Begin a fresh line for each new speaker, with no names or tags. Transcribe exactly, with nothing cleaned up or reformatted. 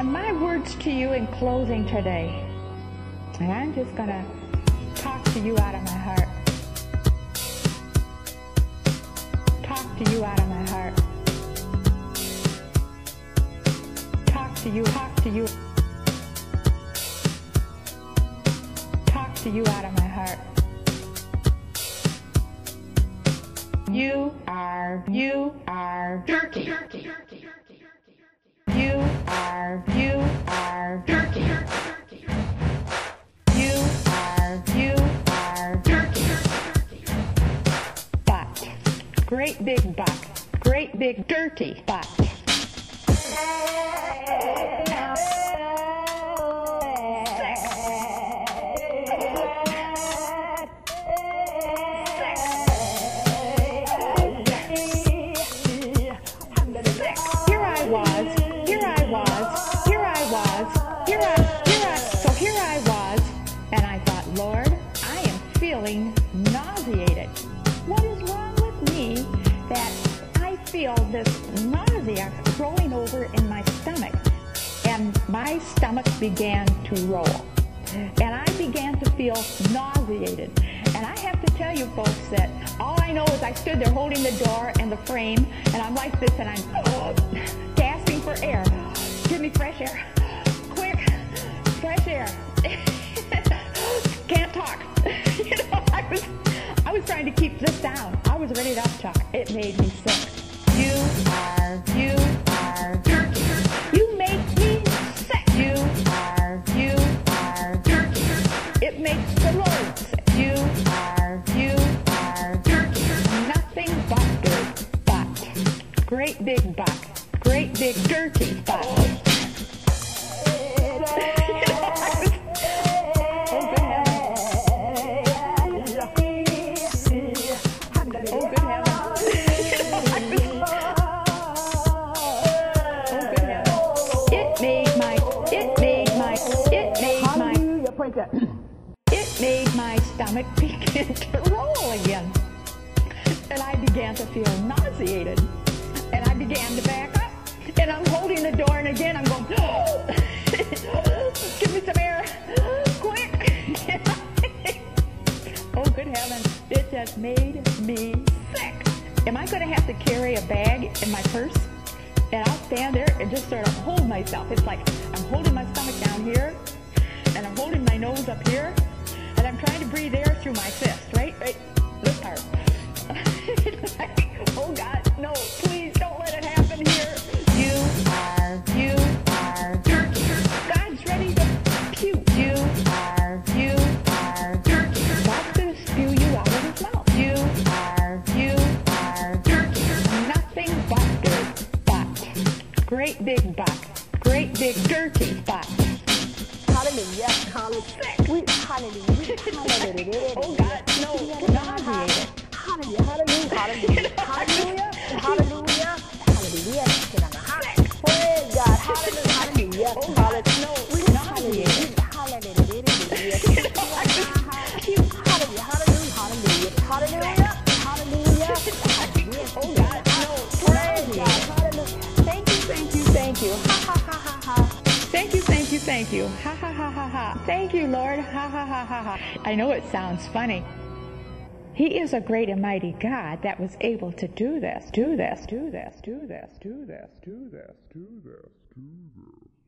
my words to you in closing today, and I'm just going to talk to you out of my heart. Talk to you out of my heart. Talk to you, talk to you. Talk to you out of my heart. You are, you are dirty. You are, you are dirty. You are, you are dirty. But, great big butt, great big dirty butt. Feeling nauseated. What is wrong with me that I feel this nausea growing over in my stomach? And my stomach began to roll. And I began to feel nauseated. And I have to tell you folks that all I know is I stood there holding the door and the frame, and I'm like this, and I'm oh, gasping for air. Give me fresh air. Quick, fresh air. Can't talk. You know, I was, I was trying to keep this down. I was ready to talk. It made me sick. You are, you are dirty. You make me sick. You are, you are dirty. It makes the Lord sick. You are, you are dirty. Nothing but dirt. But. Great big butt. Great big dirty butt. It made my stomach begin to roll again. And I began to feel nauseated. And I began to back up. And I'm holding the door, and again I'm going, oh, give me some air, quick. Oh, good heavens, it just made me sick. Am I going to have to carry a bag in my purse? And I'll stand there and just sort of hold myself. It's like I'm holding my stomach down here, and I'm holding my nose up here, and I'm trying to breathe air through my fist, right? Right? This part. Oh God, no, please don't let it happen here. You are, you are dirty. God's ready to puke. You are, you are dirty. God's going to spew you out of his mouth. You are, you are dirty. Nothing but dirt. But. Great big butt. Great big dirty butt.
Hallelujah, hallelujah, hallelujah, hallelujah.
Oh God, no, nauseated.
Hallelujah, hallelujah, hallelujah, hallelujah, hallelujah, hallelujah. Praise God, hallelujah, hallelujah.
Oh God, no, nauseated.
Hallelujah, hallelujah, hallelujah, hallelujah, hallelujah.
Oh God, no,
praise God, hallelujah. Thank you, thank you, thank you. Ha ha ha ha ha.
Thank you, thank you, thank you. Ha ha ha ha ha. Thank you, Lord. Ha ha ha ha ha. I know it sounds funny. He is a great and mighty God that was able to do this, do this, do this, do this, do this, do this, do this, do this.